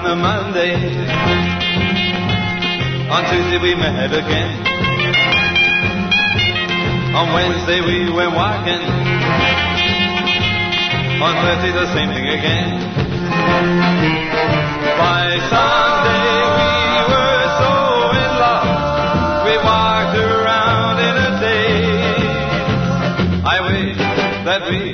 a Monday. On Tuesday we met again. On Wednesday we went walking. On Thursday the same thing again. By Sunday we were so in love, we walked around in a daze. I wish that we